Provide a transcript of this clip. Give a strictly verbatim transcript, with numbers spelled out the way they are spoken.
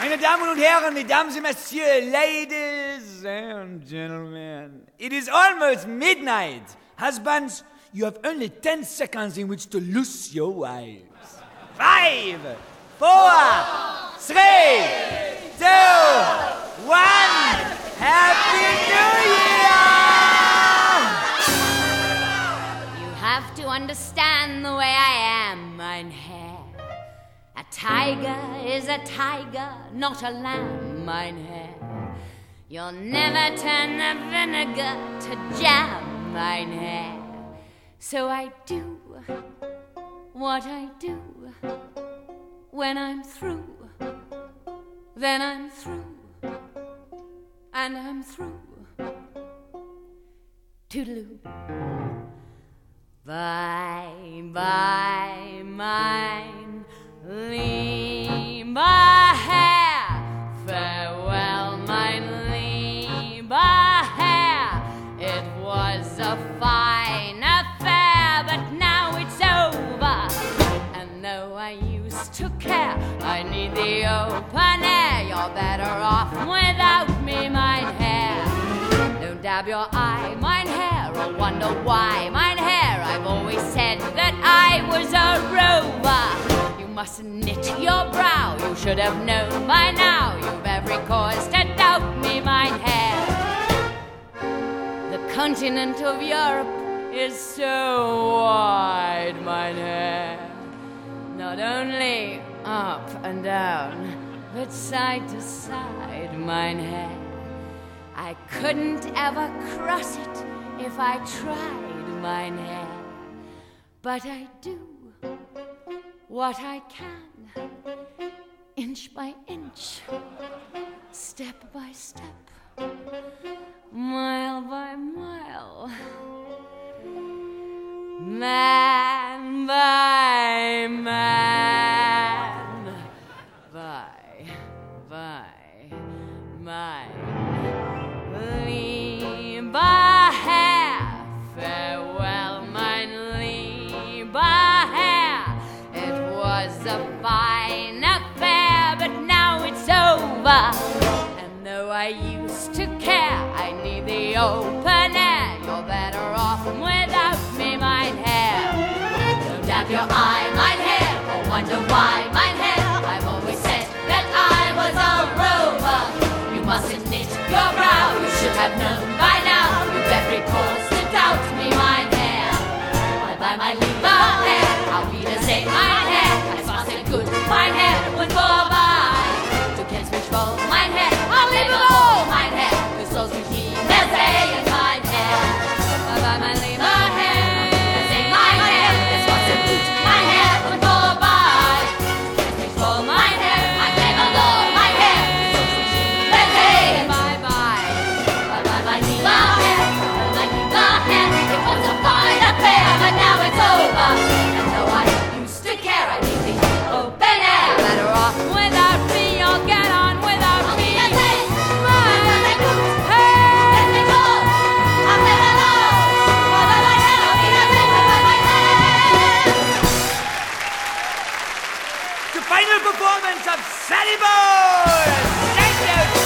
Meine Damen und Herren, Mesdames et Messieurs, ladies and gentlemen, it is almost midnight. Husbands, you have only ten seconds in which to lose your wives. Five, four, three, two, one. Happy New Year! You have to understand the way I am, mein Herr. A tiger is a tiger, not a lamb, mein Herr. You'll never turn the vinegar to jam, mein Herr. So I do what I do. When I'm through, then I'm through, and I'm through. Toodaloo. Bye, bye, mine lieber Herr. Farewell, mein lieber Herr. It was a fine affair, but now it's over. And though I used to care, I need the open air. You're better off without me, mein Herr. Don't dab your eye, mein Herr, or wonder why, mein Herr. I've always said that I was a rover. You mustn't knit your brow, you should have known by now. You've every cause to doubt me, mein Herr. The continent of Europe is so wide, mein Herr. Not only up and down, but side to side, mein Herr. I couldn't ever cross it if I tried, mein Herr. But I do what I can, inch by inch, step by step, mile by mile, man by man, by, by, mine. Lieber Herr, farewell, mein lieber Herr. It was a fine affair, but now it's over. And though I used to care, I need the open air. You're better off without me, mein Herr. Don't dab your eye, mein Herr, or wonder why, mein Herr. I've always said that I was a rover. You mustn't knit your brow, you should have known by now. You've every cause to doubt me, mein Herr. Bye bye, my lieber Herr, auf Wiedersehen, mein Herr. Es war's denn gut, mein Herr, und vorbei. Du kennst mich wohl, mein Herr, auf Liebewohl, mein Herr. Du sollst mich nie mehr sehen, mein Herr. Bye bye, mein lieber Herr, Wiedersehen, mein Herr. Es war's denn gut, mein Herr, und vorbei. Du kennst mich wohl, mein Herr, mein Liebewohl, mein Herr. Du sollst mich nie mehr sehen. Bye bye, bye bye, mein lieber Herr, mein lieber Herr. It was a fine affair, but now it's over. And though I used to care, I need the open air. Better off without me, I'll get on without me. The final performance of Sally Bowles! Thank you!